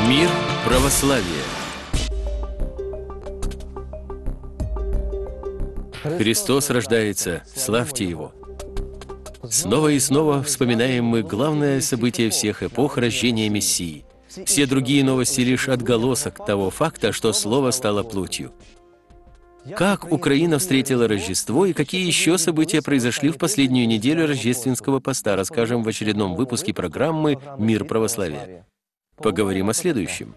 Мир православия. Христос рождается, славьте Его! Снова и снова вспоминаем мы главное событие всех эпох — рождения Мессии. Все другие новости — лишь отголосок того факта, что Слово стало плотью. Как Украина встретила Рождество и какие еще события произошли в последнюю неделю рождественского поста, расскажем в очередном выпуске программы «Мир православия». Поговорим о следующем.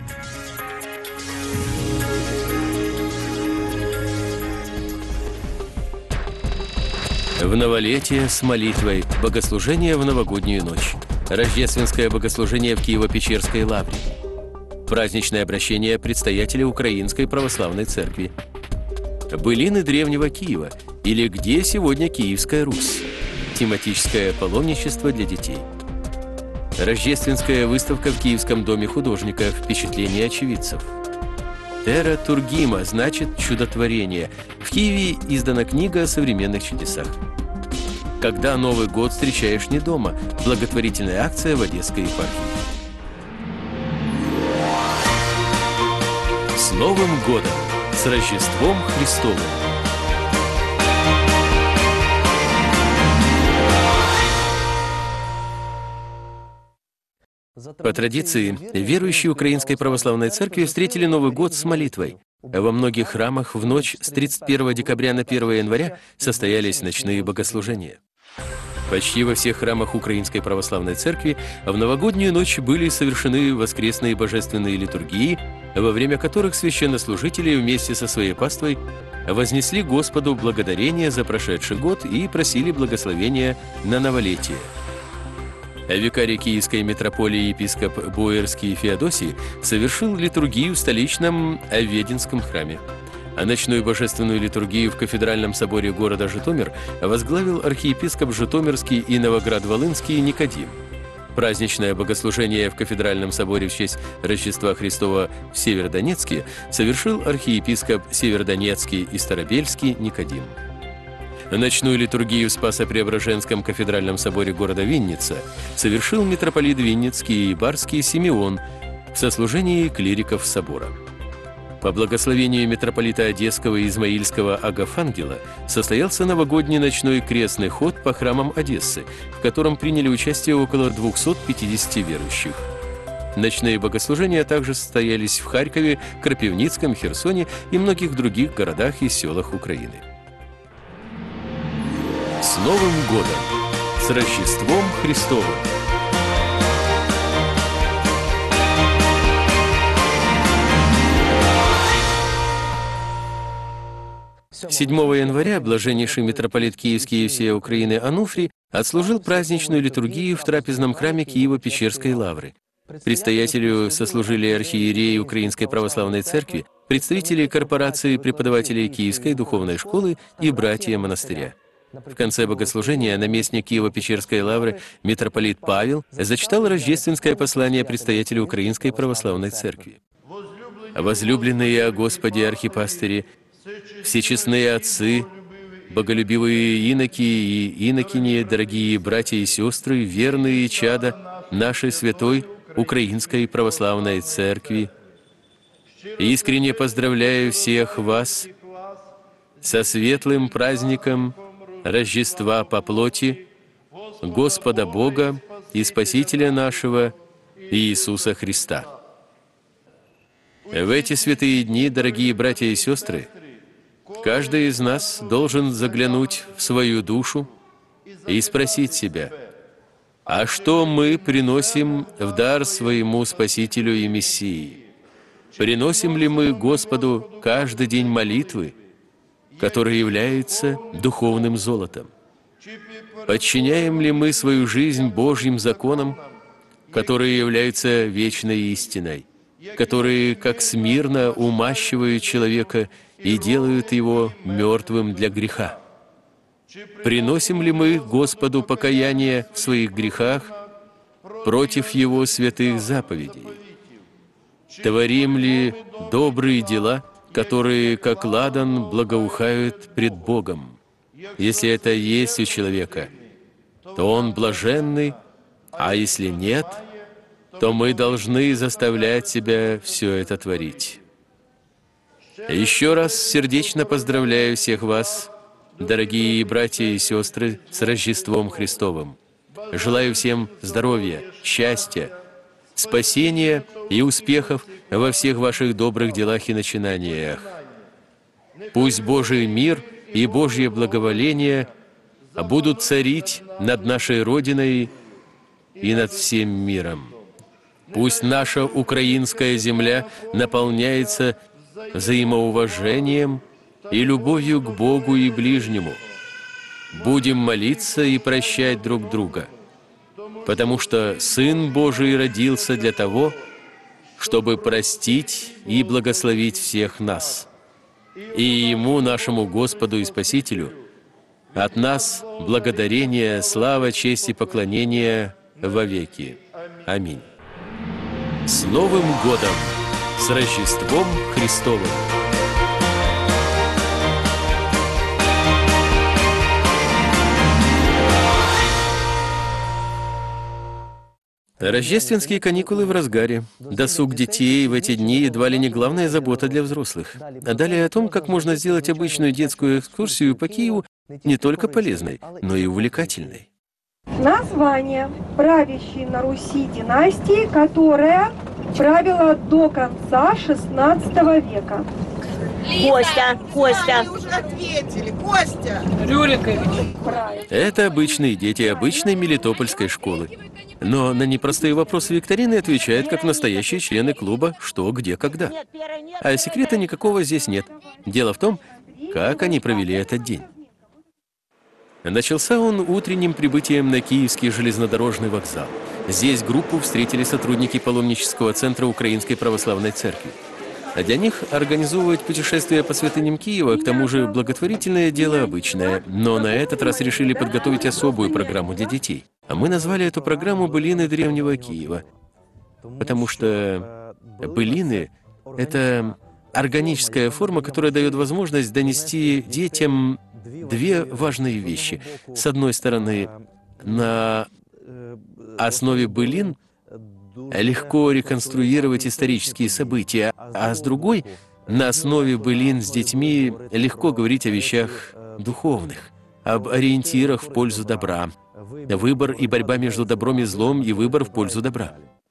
В новолетие с молитвой, богослужение в новогоднюю ночь, рождественское богослужение в Киево-Печерской лавре, праздничное обращение предстоятеля Украинской православной церкви, былины древнего Киева или «Где сегодня Киевская Русь?», тематическое паломничество для детей, рождественская выставка в Киевском доме художника, впечатления очевидцев. Терра Тургима значит «чудотворение». В Киеве издана книга о современных чудесах. Когда Новый год встречаешь не дома? Благотворительная акция в Одесской епархии. С Новым годом! С Рождеством Христовым! По традиции, верующие Украинской православной церкви встретили Новый год с молитвой. Во многих храмах в ночь с 31 декабря на 1 января состоялись ночные богослужения. Почти во всех храмах Украинской православной церкви в новогоднюю ночь были совершены воскресные божественные литургии, во время которых священнослужители вместе со своей паствой вознесли Господу благодарение за прошедший год и просили благословения на новолетие. Викарий Киевской митрополии епископ Боярский Феодосий совершил литургию в столичном Оведенском храме. А ночную божественную литургию в кафедральном соборе города Житомир возглавил архиепископ Житомирский и Новоград-Волынский Никодим. Праздничное богослужение в кафедральном соборе в честь Рождества Христова в Северодонецке совершил архиепископ Северодонецкий и Старобельский Никодим. Ночную литургию в Спасо-Преображенском кафедральном соборе города Винница совершил митрополит Винницкий и Барский Симеон в сослужении клириков собора. По благословению митрополита Одесского и Измаильского Агафангела состоялся новогодний ночной крестный ход по храмам Одессы, в котором приняли участие около 250 верующих. Ночные богослужения также состоялись в Харькове, Крапивницком, Херсоне и многих других городах и селах Украины. С Новым годом! С Рождеством Христовым! 7 января блаженнейший митрополит Киевский и всей Украины Ануфрий отслужил праздничную литургию в трапезном храме Киево-Печерской лавры. Предстоятелю сослужили архиереи Украинской православной церкви, представители корпорации преподавателей Киевской духовной школы и братья монастыря. В конце богослужения наместник Киево-Печерской лавры митрополит Павел зачитал рождественское послание предстоятелю Украинской православной церкви. «Возлюбленные о Господе архипастыри, всечестные отцы, боголюбивые иноки и инокини, дорогие братья и сестры, верные чада нашей святой Украинской православной церкви, искренне поздравляю всех вас со светлым праздником Рождества по плоти Господа Бога и Спасителя нашего Иисуса Христа. В эти святые дни, дорогие братья и сестры, каждый из нас должен заглянуть в свою душу и спросить себя, а что мы приносим в дар своему Спасителю и Мессии? Приносим ли мы Господу каждый день молитвы, который является духовным золотом? Подчиняем ли мы свою жизнь Божьим законам, которые являются вечной истиной, которые, как смирно, умащивают человека и делают его мертвым для греха? Приносим ли мы Господу покаяние в своих грехах против Его святых заповедей? Творим ли добрые дела, которые, как ладан, благоухают пред Богом? Если это есть у человека, то он блаженный, а если нет, то мы должны заставлять себя все это творить. Еще раз сердечно поздравляю всех вас, дорогие братья и сестры, с Рождеством Христовым. Желаю всем здоровья, счастья, спасения и успехов во всех ваших добрых делах и начинаниях. Пусть Божий мир и Божье благоволение будут царить над нашей Родиной и над всем миром. Пусть наша украинская земля наполняется взаимоуважением и любовью к Богу и ближнему. Будем молиться и прощать друг друга, потому что Сын Божий родился для того, чтобы простить и благословить всех нас. И Ему, нашему Господу и Спасителю, от нас благодарение, слава, честь и поклонение вовеки. Аминь. С Новым годом! С Рождеством Христовым! Рождественские каникулы в разгаре. Досуг детей в эти дни едва ли не главная забота для взрослых. А далее о том, как можно сделать обычную детскую экскурсию по Киеву не только полезной, но и увлекательной. Название правящей на Руси династии, которая правила до конца XVI века. Костя. Они уже ответили. Костя. Рюрикович. Это обычные дети обычной мелитопольской школы. Но на непростые вопросы викторины отвечают как настоящие члены клуба «Что, где, когда». А секрета никакого здесь нет. Дело в том, как они провели этот день. Начался он утренним прибытием на Киевский железнодорожный вокзал. Здесь группу встретили сотрудники паломнического центра Украинской Православной Церкви. А для них организовывать путешествия по святыням Киева, к тому же благотворительное дело обычное, но на этот раз решили подготовить особую программу для детей. А мы назвали эту программу «Былины древнего Киева», потому что былины — это органическая форма, которая дает возможность донести детям две важные вещи. С одной стороны, на основе былин легко реконструировать исторические события, а с другой, на основе былин с детьми легко говорить о вещах духовных, об ориентирах в пользу добра, выбор и борьба между добром и злом и выбор в пользу добра.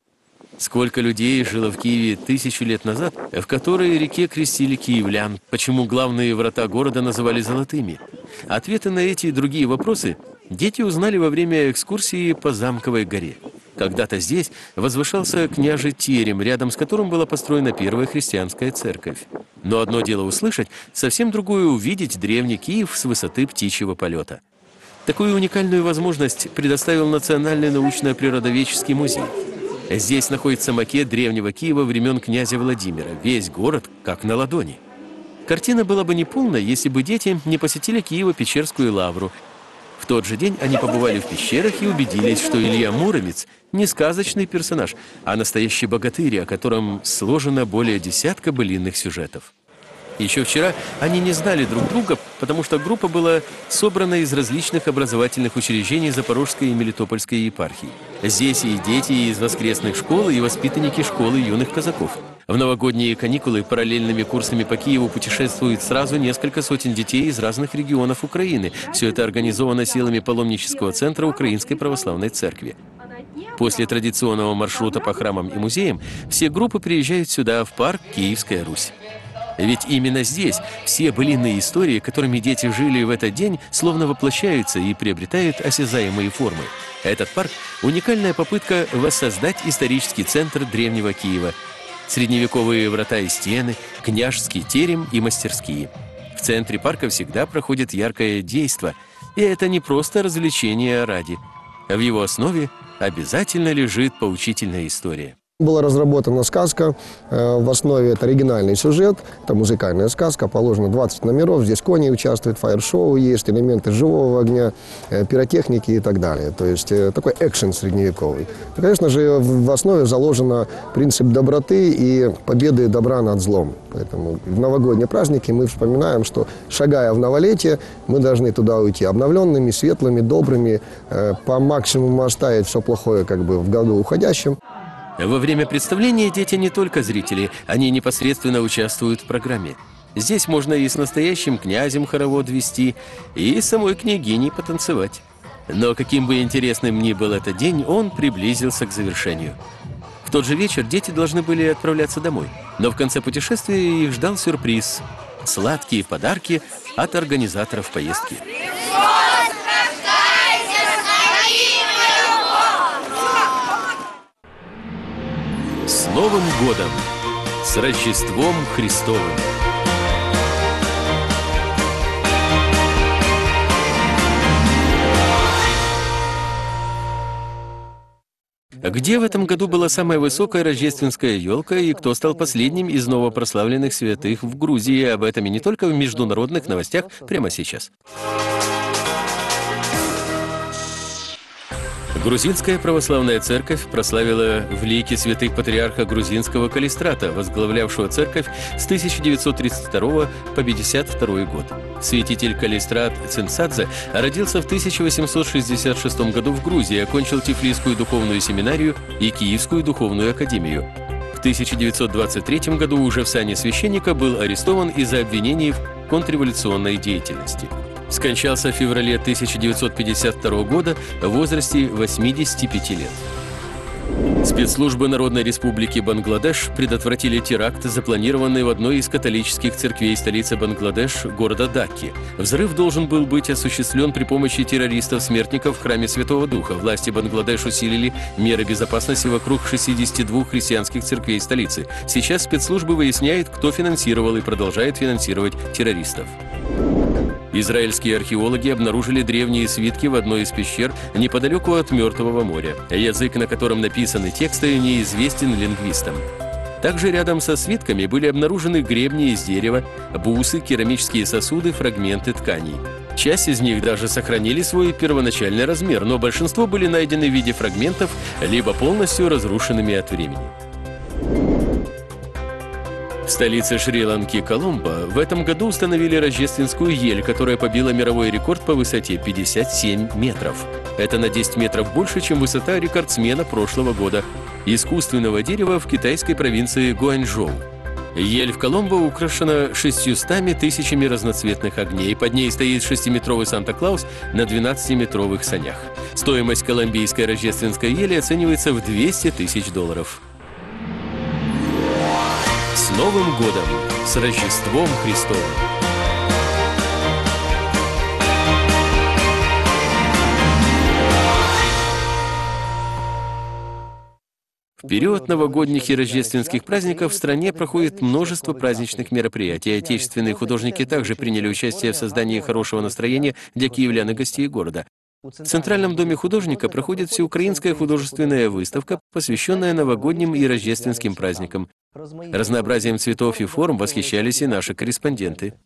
Сколько людей жило в Киеве 1000 лет назад, в которой реке крестили киевлян, почему главные врата города называли золотыми? Ответы на эти и другие вопросы дети узнали во время экскурсии по Замковой горе. Когда-то здесь возвышался княжий терем, рядом с которым была построена первая христианская церковь. Но одно дело услышать, совсем другое увидеть древний Киев с высоты птичьего полета. Такую уникальную возможность предоставил Национальный научно-природоведческий музей. Здесь находится макет древнего Киева времен князя Владимира. Весь город как на ладони. Картина была бы неполной, если бы дети не посетили Киево-Печерскую лавру. В тот же день они побывали в пещерах и убедились, что Илья Муромец не сказочный персонаж, а настоящий богатырь, о котором сложено более десятка былинных сюжетов. Еще вчера они не знали друг друга, потому что группа была собрана из различных образовательных учреждений Запорожской и Мелитопольской епархий. Здесь и дети из воскресных школ, и воспитанники школы юных казаков. В новогодние каникулы параллельными курсами по Киеву путешествуют сразу несколько сотен детей из разных регионов Украины. Все это организовано силами паломнического центра Украинской Православной Церкви. После традиционного маршрута по храмам и музеям все группы приезжают сюда, в парк «Киевская Русь». Ведь именно здесь все былинные истории, которыми дети жили в этот день, словно воплощаются и приобретают осязаемые формы. Этот парк – уникальная попытка воссоздать исторический центр древнего Киева. Средневековые врата и стены, княжеский терем и мастерские. В центре парка всегда проходит яркое действо, и это не просто развлечение ради. В его основе обязательно лежит поучительная история. Была разработана сказка, в основе это оригинальный сюжет, это музыкальная сказка, положено 20 номеров, здесь кони участвуют, фаер-шоу есть, элементы живого огня, пиротехники и так далее. То есть такой экшен средневековый. И, конечно же, в основе заложен принцип доброты и победы добра над злом. Поэтому в новогодние праздники мы вспоминаем, что шагая в новолетие, мы должны туда уйти обновленными, светлыми, добрыми, по максимуму оставить все плохое как бы в году уходящем. Во время представления дети не только зрители, они непосредственно участвуют в программе. Здесь можно и с настоящим князем хоровод вести, и с самой княгиней потанцевать. Но каким бы интересным ни был этот день, он приблизился к завершению. В тот же вечер дети должны были отправляться домой. Но в конце путешествия их ждал сюрприз – сладкие подарки от организаторов поездки. С Новым годом! С Рождеством Христовым! Где в этом году была самая высокая рождественская елка и кто стал последним из новопрославленных святых в Грузии? Об этом и не только в международных новостях прямо сейчас. Грузинская православная церковь прославила в лике святых патриарха грузинского Калистрата, возглавлявшего церковь с 1932 по 1952 год. Святитель Калистрат Цинцадзе родился в 1866 году в Грузии, окончил Тифлисскую духовную семинарию и Киевскую духовную академию. В 1923 году уже в сане священника был арестован из-за обвинений в контрреволюционной деятельности. Скончался в феврале 1952 года в возрасте 85 лет. Спецслужбы Народной Республики Бангладеш предотвратили теракт, запланированный в одной из католических церквей столицы Бангладеш, города Дакки. Взрыв должен был быть осуществлен при помощи террористов-смертников в храме Святого Духа. Власти Бангладеш усилили меры безопасности вокруг 62 христианских церквей столицы. Сейчас спецслужбы выясняют, кто финансировал и продолжает финансировать террористов. Израильские археологи обнаружили древние свитки в одной из пещер неподалеку от Мертвого моря. Язык, на котором написаны тексты, неизвестен лингвистам. Также рядом со свитками были обнаружены гребни из дерева, бусы, керамические сосуды, фрагменты тканей. Часть из них даже сохранили свой первоначальный размер, но большинство были найдены в виде фрагментов, либо полностью разрушенными от времени. В столице Шри-Ланки Коломбо в этом году установили рождественскую ель, которая побила мировой рекорд по высоте 57 метров. Это на 10 метров больше, чем высота рекордсмена прошлого года – искусственного дерева в китайской провинции Гуанчжоу. Ель в Коломбо украшена 600 тысячами разноцветных огней. Под ней стоит 6-метровый Санта-Клаус на 12-метровых санях. Стоимость колумбийской рождественской ели оценивается в $200 тысяч. С Новым годом! С Рождеством Христовым! В период новогодних и рождественских праздников в стране проходит множество праздничных мероприятий. Отечественные художники также приняли участие в создании хорошего настроения для киевлян и гостей города. В Центральном доме художника проходит всеукраинская художественная выставка, посвященная новогодним и рождественским праздникам. Разнообразием цветов и форм восхищались и наши корреспонденты.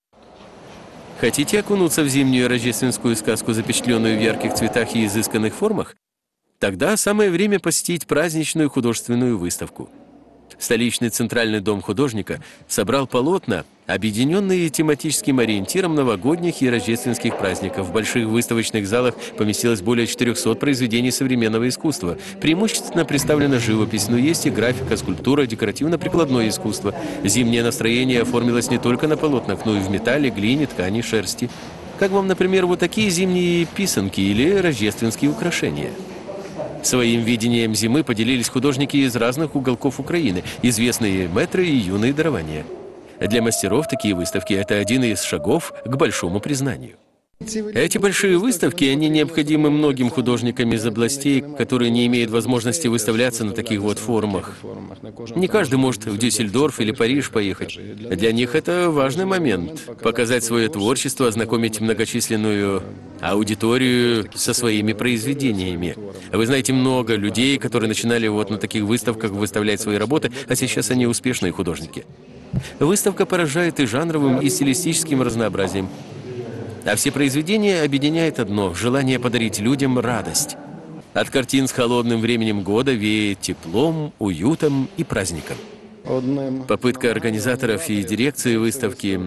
Хотите окунуться в зимнюю рождественскую сказку, запечатленную в ярких цветах и изысканных формах? Тогда самое время посетить праздничную художественную выставку. Столичный Центральный дом художника собрал полотна, объединенные тематическим ориентиром новогодних и рождественских праздников. В больших выставочных залах поместилось более 400 произведений современного искусства. Преимущественно представлена живопись, но есть и графика, скульптура, декоративно-прикладное искусство. Зимнее настроение оформилось не только на полотнах, но и в металле, глине, ткани, шерсти. Как вам, например, вот такие зимние писанки или рождественские украшения? Своим видением зимы поделились художники из разных уголков Украины, известные мэтры и юные дарования. Для мастеров такие выставки – это один из шагов к большому признанию. Эти большие выставки, они необходимы многим художникам из областей, которые не имеют возможности выставляться на таких вот форумах. Не каждый может в Дюссельдорф или Париж поехать. Для них это важный момент – показать свое творчество, ознакомить многочисленную аудиторию со своими произведениями. Вы знаете, много людей, которые начинали вот на таких выставках выставлять свои работы, а сейчас они успешные художники. Выставка поражает и жанровым, и стилистическим разнообразием. А все произведения объединяет одно – желание подарить людям радость. От картин с холодным временем года веет теплом, уютом и праздником. Попытка организаторов и дирекции выставки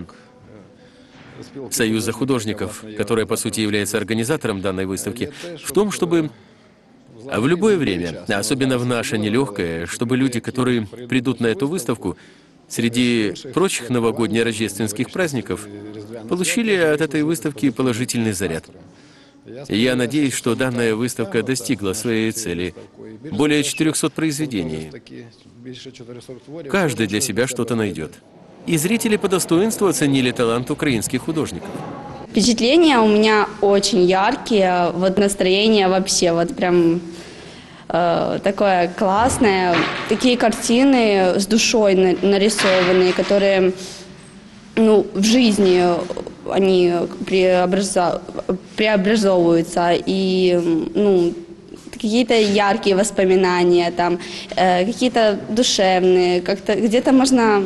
Союза художников, которая по сути является организатором данной выставки, в том, чтобы А в любое время, особенно в наше нелегкое, чтобы люди, которые придут на эту выставку, среди прочих новогодне-рождественских праздников, получили от этой выставки положительный заряд. Я надеюсь, что данная выставка достигла своей цели. Более 400 произведений. Каждый для себя что-то найдет. И зрители по достоинству оценили талант украинских художников. Впечатления у меня очень яркие, вот настроение вообще вот прям такое классное. Такие картины с душой нарисованные, которые в жизни они преобразовываются, и какие-то яркие воспоминания, там, какие-то душевные, как-то где-то можно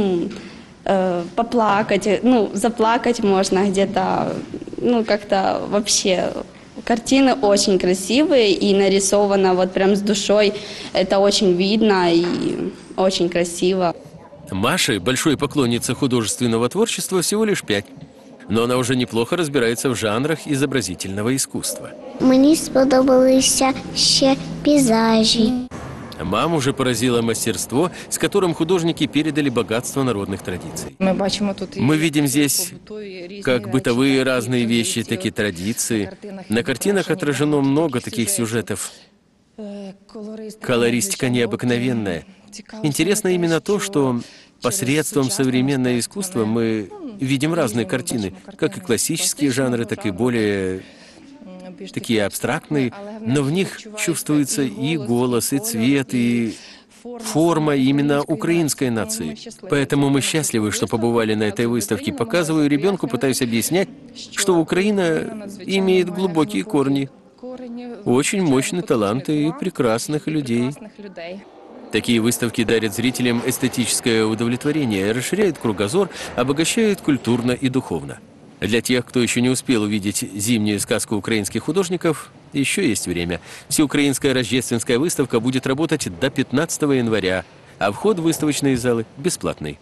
поплакать, заплакать можно где-то, как-то вообще. Картины очень красивые и нарисовано вот прям с душой. Это очень видно и очень красиво. Маше, большой поклоннице художественного творчества, всего лишь 5. Но она уже неплохо разбирається в жанрах изобразительного искусства. Мені сподобалися ще пейзажі. Маму же поразило мастерство, с которым художники передали богатство народных традиций. Мы видим здесь как бытовые разные вещи, так и традиции. На картинах отражено много таких сюжетов. Колористика необыкновенная. Интересно именно то, что посредством современного искусства мы видим разные картины, как и классические жанры, так и более такие абстрактные, но в них чувствуется и голос, и цвет, и форма именно украинской нации. Поэтому мы счастливы, что побывали на этой выставке. Показываю ребенку, пытаюсь объяснять, что Украина имеет глубокие корни, очень мощный талант и прекрасных людей. Такие выставки дарят зрителям эстетическое удовлетворение, расширяют кругозор, обогащают культурно и духовно. Для тех, кто еще не успел увидеть зимнюю сказку украинских художников, еще есть время. Всеукраинская рождественская выставка будет работать до 15 января, а вход в выставочные залы бесплатный.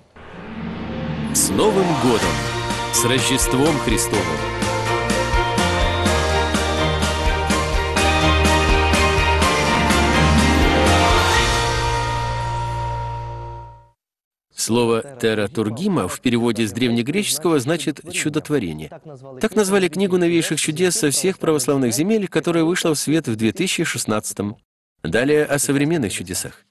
С Новым годом! С Рождеством Христовым! Слово «тератургима» в переводе с древнегреческого значит «чудотворение». Так назвали книгу новейших чудес со всех православных земель, которая вышла в свет в 2016-м. Далее о современных чудесах.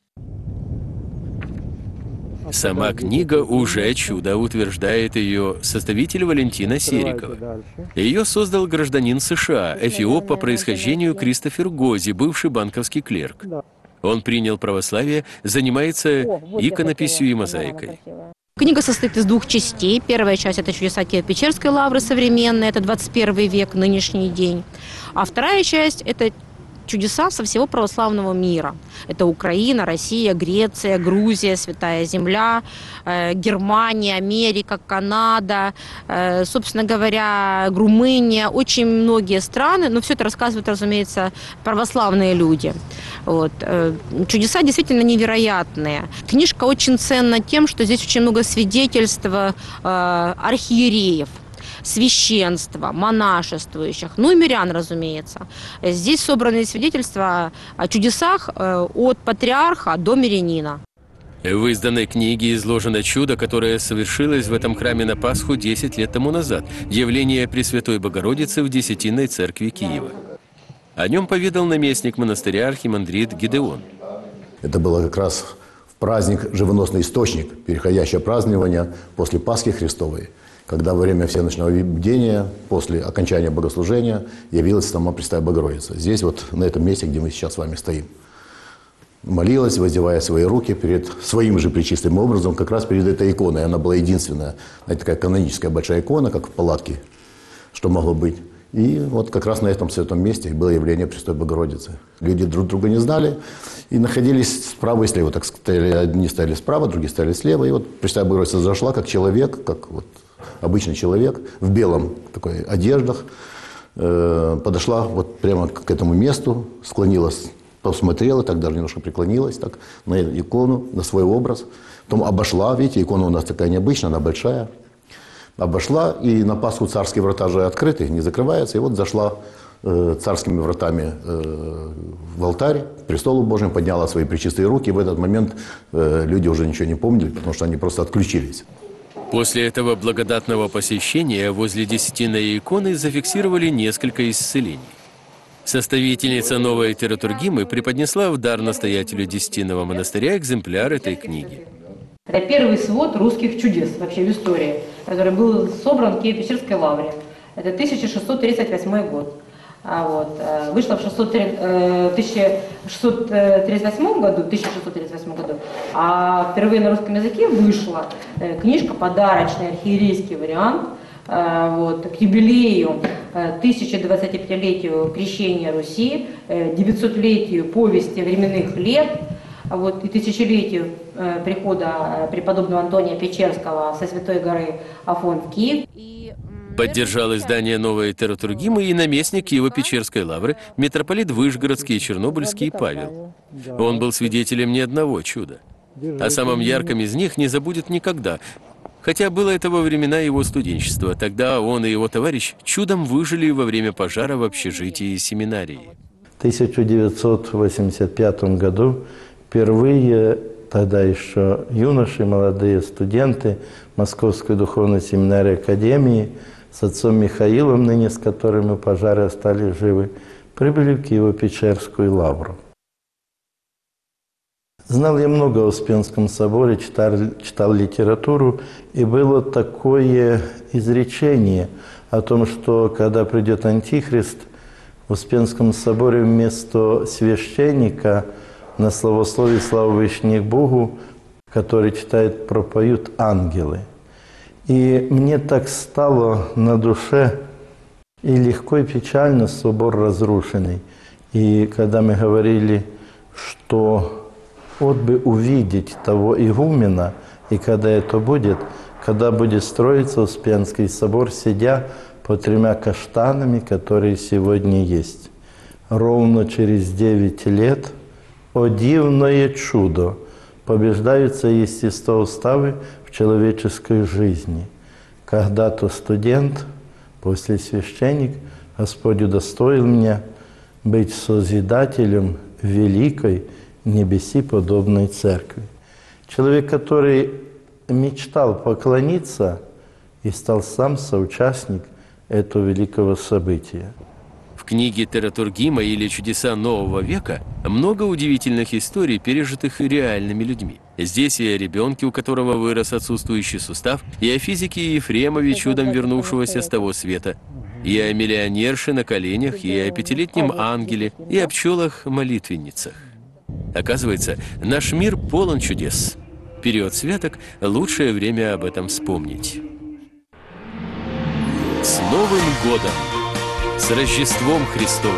Сама книга уже чудо, утверждает ее составитель Валентина Серикова. Ее создал гражданин США, эфиоп по происхождению Кристофер Гози, бывший банковский клерк. Он принял православие, занимается иконописью и мозаикой. Книга состоит из 2 частей. Первая часть – это чудеса Киево-Печерской лавры современные, это 21 век, нынешний день. А вторая часть – это чудеса со всего православного мира. Это Украина, Россия, Греция, Грузия, Святая Земля, Германия, Америка, Канада, собственно говоря, Румыния, очень многие страны, но все это рассказывают, разумеется, православные люди. Вот. Чудеса действительно невероятные. Книжка очень ценна тем, что здесь очень много свидетельств архиереев, священства, монашествующих, и мирян, разумеется. Здесь собраны свидетельства о чудесах от патриарха до мирянина. В изданной книге изложено чудо, которое совершилось в этом храме на Пасху 10 лет тому назад, явление Пресвятой Богородицы в Десятинной церкви Киева. О нем поведал наместник монастыря архимандрит Гидеон. Это было как раз в праздник «Живоносный источник», переходящее празднование после Пасхи Христовой, когда во время всеночного бдения, после окончания богослужения, явилась сама Пресвятая Богородица. Здесь вот, на этом месте, где мы сейчас с вами стоим. Молилась, воздевая свои руки перед своим же пречистым образом, как раз перед этой иконой. Она была единственная, знаете, такая каноническая большая икона, как в палатке, что могло быть. И вот как раз на этом святом месте было явление Пресвятой Богородицы. Люди друг друга не знали и находились справа и слева. Так стояли, одни стояли справа, другие стояли слева. И вот Пресвятая Богородица зашла как человек, как вот обычный человек, в белом такой одеждах, подошла вот прямо к этому месту, склонилась, посмотрела, так даже немножко преклонилась так, на икону, на свой образ. Потом обошла, видите, икона у нас такая необычная, она большая. Обошла, и на Пасху царские врата же открыты, не закрываются. И вот зашла царскими вратами в алтарь, к престолу Божьему, подняла свои пречистые руки. И в этот момент люди уже ничего не помнили, потому что они просто отключились. После этого благодатного посещения возле Десятинной иконы зафиксировали несколько исцелений. Составительница новой Тератургимы преподнесла в дар настоятелю Десятинного монастыря экземпляр этой книги. Это первый свод русских чудес вообще в истории, который был собран в Киево-Печерской лавре. Это 1638 год. Вышло в 1638 году, а впервые на русском языке вышла книжка, подарочный архиерейский вариант, к юбилею 1025-летию крещения Руси, 900-летию повести временных лет, и тысячелетию прихода преподобного Антония Печерского со Святой горы Афон в Киев. Поддержал издание «Новой Тератургимы» и наместник Киево-Печерской лавры, митрополит Вышгородский и Чернобыльский Павел. Он был свидетелем не одного чуда. О самом ярком из них не забудет никогда. Хотя было это во времена его студенчества. Тогда он и его товарищ чудом выжили во время пожара в общежитии семинарии. В 1985 году впервые, тогда еще юноши, молодые студенты Московской духовной семинарии Академии с отцом Михаилом, ныне с которым мы пожары остались живы, прибыли в Киево-Печерскую лавру. Знал я много о Успенском соборе, читал литературу, и было такое изречение о том, что когда придет Антихрист, в Успенском соборе вместо священника на славословие славу вышних Богу, который читает, пропоют ангелы. И мне так стало на душе, и легко, и печально, собор разрушенный. И когда мы говорили, что вот бы увидеть того игумена, и когда это будет, когда будет строиться Успенский собор, сидя под 3 каштанами, которые сегодня есть. Ровно через 9 лет, о дивное чудо, побеждаются естествоуставы в человеческой жизни. Когда-то студент, после священник, Господь удостоил меня быть созидателем великой небеси подобной церкви. Человек, который мечтал поклониться и стал сам соучастник этого великого события. В книге Тератургима или «Чудеса нового века» много удивительных историй, пережитых реальными людьми. Здесь и о ребенке, у которого вырос отсутствующий сустав, и о физике Ефремове, чудом вернувшегося с того света, и о миллионерше на коленях, и о 5-летнем ангеле, и о пчелах-молитвенницах. Оказывается, наш мир полон чудес. Период святок – лучшее время об этом вспомнить. С Новым годом! С Рождеством Христовым!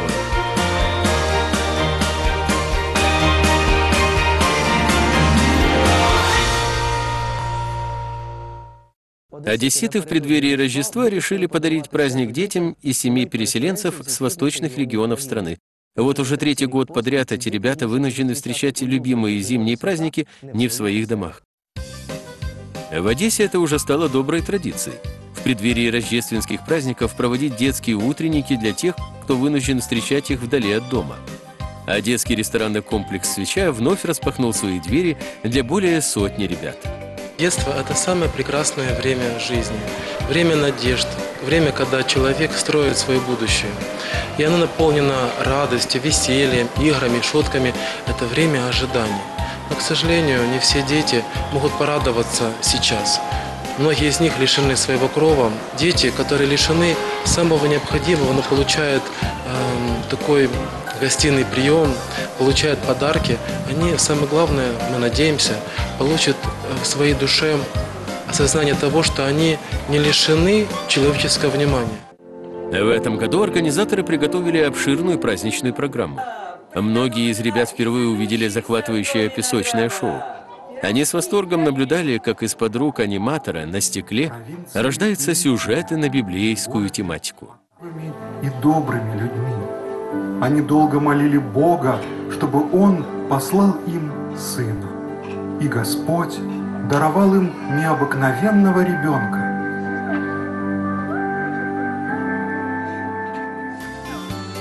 Одесситы в преддверии Рождества решили подарить праздник детям из семей переселенцев с восточных регионов страны. Вот уже 3-й год подряд эти ребята вынуждены встречать любимые зимние праздники не в своих домах. В Одессе это уже стало доброй традицией. В преддверии рождественских праздников проводить детские утренники для тех, кто вынужден встречать их вдали от дома. А детский ресторанный комплекс «Свеча» вновь распахнул свои двери для более сотни ребят. Детство – это самое прекрасное время жизни, время надежд, время, когда человек строит свое будущее. И оно наполнено радостью, весельем, играми, шутками. Это время ожидания. Но, к сожалению, не все дети могут порадоваться сейчас. Многие из них лишены своего крова. Дети, которые лишены самого необходимого, но получают такой гостиный прием, получают подарки, они, самое главное, мы надеемся, получат в своей душе осознание того, что они не лишены человеческого внимания. В этом году организаторы приготовили обширную праздничную программу. Многие из ребят впервые увидели захватывающее песочное шоу. Они с восторгом наблюдали, как из-под рук аниматора на стекле рождаются сюжеты на библейскую тематику. И добрыми людьми. Они долго молили Бога, чтобы Он послал им Сына. И Господь даровал им необыкновенного ребенка.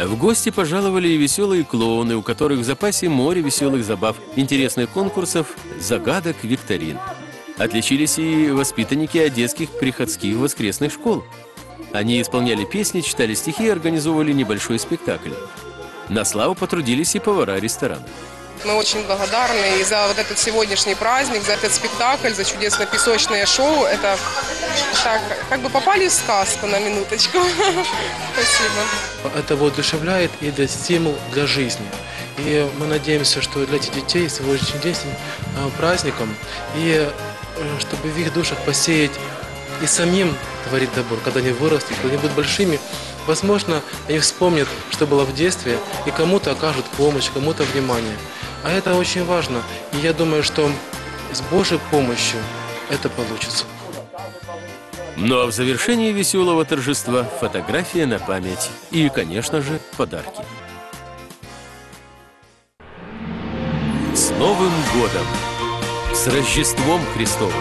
В гости пожаловали и веселые клоуны, у которых в запасе море веселых забав, интересных конкурсов, загадок, викторин. Отличились и воспитанники одесских приходских воскресных школ. Они исполняли песни, читали стихи и организовывали небольшой спектакль. На славу потрудились и повара ресторана. Мы очень благодарны и за вот этот сегодняшний праздник, за этот спектакль, за чудесное песочное шоу. Это так, как бы попали в сказку на минуточку. Спасибо. Это воодушевляет и дает стимул для жизни. И мы надеемся, что для этих детей сегодняшний день праздником, и чтобы в их душах посеять и самим творить добро, когда они вырастут, когда они будут большими, возможно, они вспомнят, что было в детстве, и кому-то окажут помощь, кому-то внимание. А это очень важно. И я думаю, что с Божьей помощью это получится. Ну а в завершении веселого торжества фотография на память и, конечно же, подарки. С Новым годом! С Рождеством Христовым!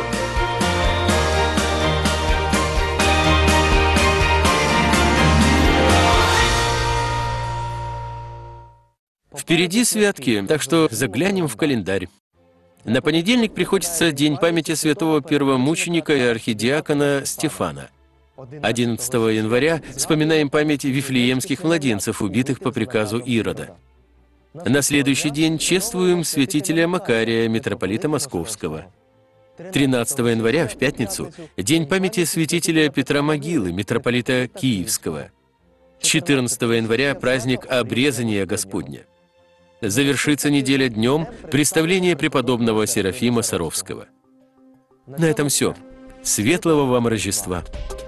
Впереди святки, так что заглянем в календарь. На понедельник приходится День памяти святого первомученика и архидиакона Стефана. 11 января вспоминаем память вифлеемских младенцев, убитых по приказу Ирода. На следующий день чествуем святителя Макария, митрополита Московского. 13 января, в пятницу, День памяти святителя Петра Могилы, митрополита Киевского. 14 января праздник Обрезания Господня. Завершится неделя днем представление преподобного Серафима Саровского. На этом все. Светлого вам Рождества!